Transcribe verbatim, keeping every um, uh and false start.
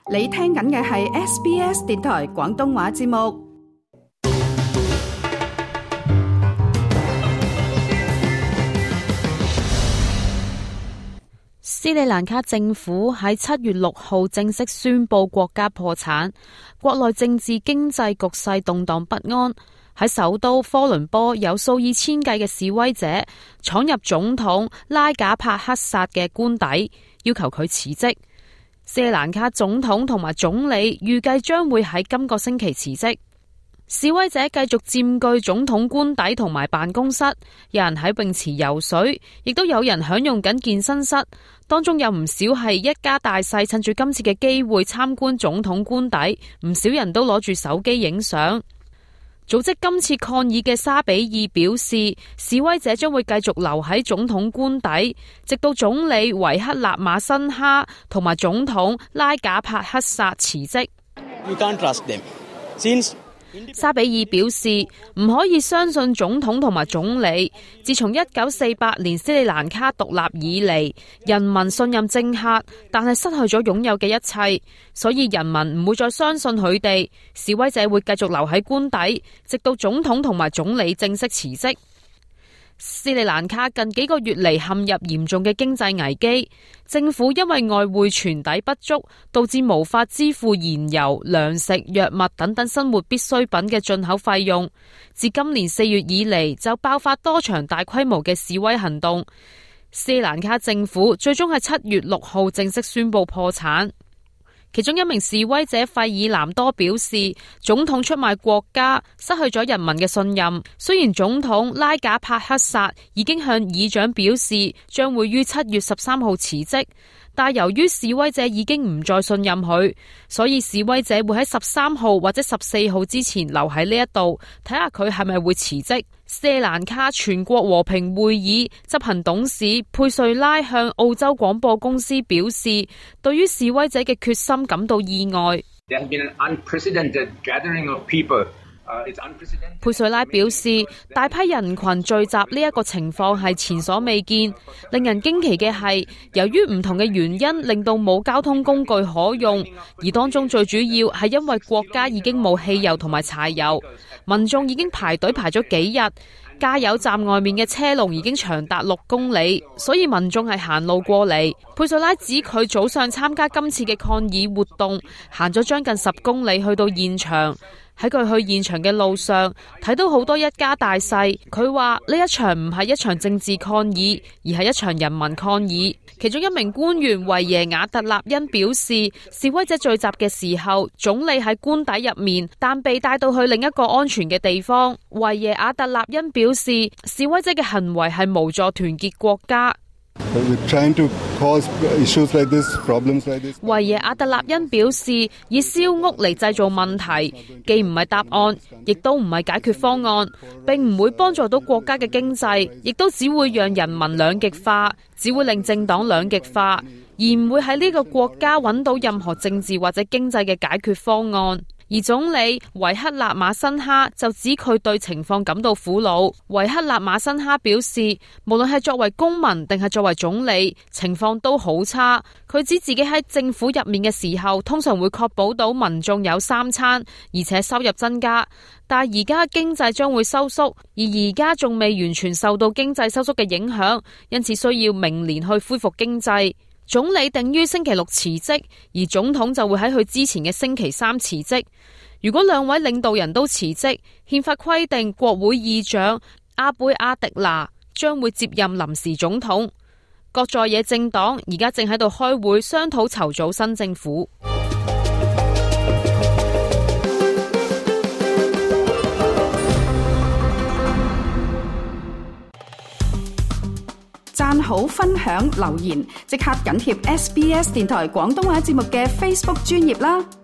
你聽緊嘅係 S B S 電台廣東話節目。 斯里蘭卡政府喺七月六號正式宣布國家破產，國內政治經濟局勢動盪不安。喺首都科倫坡有數以千計嘅示威者闖入總統拉賈帕克薩嘅官邸，要求佢辭職。斯里蘭卡總統同埋總理預計將會喺今個星期辭職。示威者繼續佔據總統官邸同埋辦公室，有人喺泳池游水，亦都有人享用緊健身室。當中有唔少係一家大細趁住今次嘅機會參觀總統官邸，唔少人都攞住手機影相。組織今次抗議嘅沙比爾表示，示威者將會繼續留喺總統官邸，直到總理維克納馬辛哈同埋總統拉賈帕克薩辭職。 You can't trust them. Since 沙比爾表示唔可以相信總統同埋總理。自從一九四八年斯里蘭卡獨立以嚟，人民信任政客，但係失去咗擁有嘅一切，所以人民唔會再相信佢哋。示威者會繼續留喺官邸，直到總統同埋總理正式辭職。斯里蘭卡近幾個月嚟陷入嚴重嘅經濟危機，政府因為外匯存底不足，導致無法支付燃油、糧食、藥物等等生活必需品嘅進口費用。自今年四月以嚟就爆發多場大規模嘅示威行動，斯里蘭卡政府最終喺七月六號正式宣布破產。其中一名示威者費爾南多表示，總統出賣國家，失去咗人民嘅信任。雖然總統拉賈帕克薩已經向議長表示將會於七月十三號辭職，但由於示威者已經唔再信任佢，所以示威者會喺十三號或者十四號之前留喺呢一度，睇下佢係咪會辭職。斯里蘭卡全國和平會議執行董事佩瑞拉向澳洲廣播公司表示，對於示威者嘅決心感到意外。佩瑞拉表示，大批人群聚集呢一個情況係前所未見。令人驚奇嘅係，由於唔同嘅原因，令到冇交通工具可用，而當中最主要係因為國家已經冇汽油同埋柴油，民眾已經排隊排咗幾日，加油站外面嘅車龍已經長達六公里，所以民眾係行路過嚟。佩瑞拉指佢早上參加今次嘅抗議活動，行咗將近十公里去到現場。喺佢去現場嘅路上，睇到好多一家大細。佢話呢一場唔係一場政治抗議，而係一場人民抗議。其中一名官員維耶亞特納恩表示，示威者聚集嘅時候，總理喺官邸入面，但被帶到去另一個安全嘅地方。維耶亞特納恩表示，示威者嘅行為係無助團結國家。維耶亞特納恩表示，以燒屋嚟製造問題，既唔係答案，亦都唔係解決方案，並唔會幫助到國家嘅經濟，亦都只會讓人民兩極化，只會令政黨兩極化，而唔會喺呢個國家揾到任何政治或者經濟嘅解決方案。而總理維克納馬辛哈就指佢對情況感到苦惱。維克納馬辛哈表示，無論係作為公民定係作為總理，情況都好差。佢指自己喺政府入面嘅時候，通常會確保到民眾有三餐，而且收入增加。但係而家經濟將會收縮，而而家仲未完全受到經濟收縮嘅影響，因此需要明年去恢復經濟。總理定於星期六辭職，而總統就會喺佢之前嘅星期三辭職。如果兩位領導人都辭職，憲法規定國會議長阿貝阿迪拿將會接任臨時總統。各在野政黨而家正喺度開會商討籌組新政府。 讚好、分享、留言，即刻緊貼 S B S 電台廣東話節目嘅 Facebook 專頁啦！